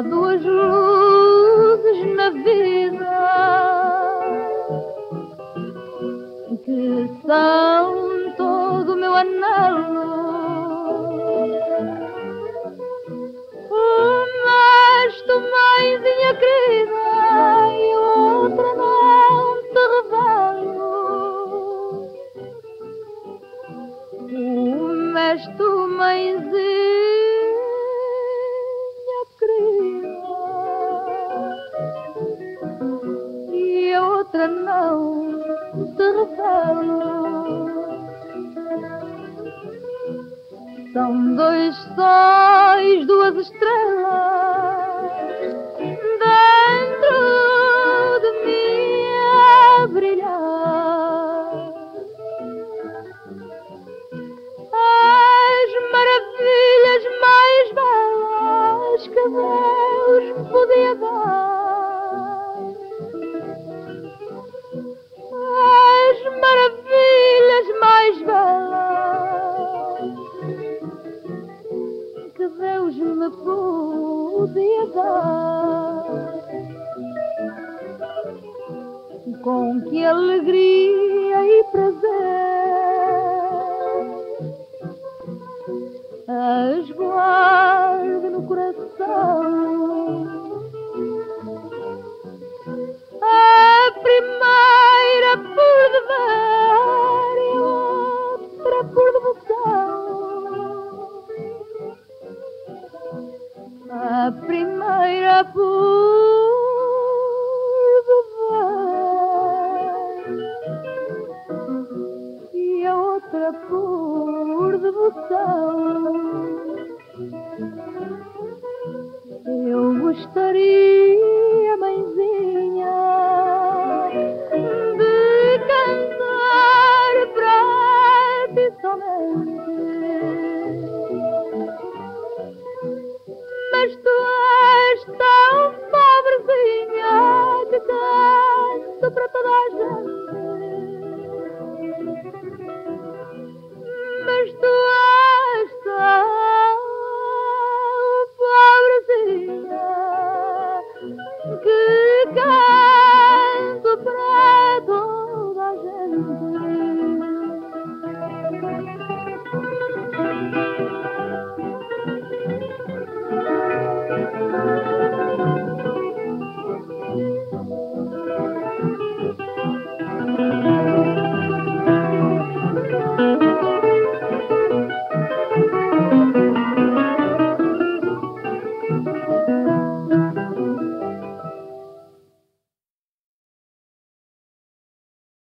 duas luzes na vida que são todo o meu anelo. Uma és tu, mãezinha querida, e outra não te revelo. Uma és tu, mãezinha querida, e a outra não te revelo. São dois sóis, duas estrelas dentro de mim a brilhar. As maravilhas mais belas que Deus me podia dar. As maravilhas mais belas que Deus me podia dar. Com que alegria e prazer as guardo no coração. A primeira por dever e outra por devoção. A primeira por dever e a outra por devoção. Eu gostaria, mãezinha, de cantar para ti somente, mas tu és tão pobrezinha que canto para toda a gente.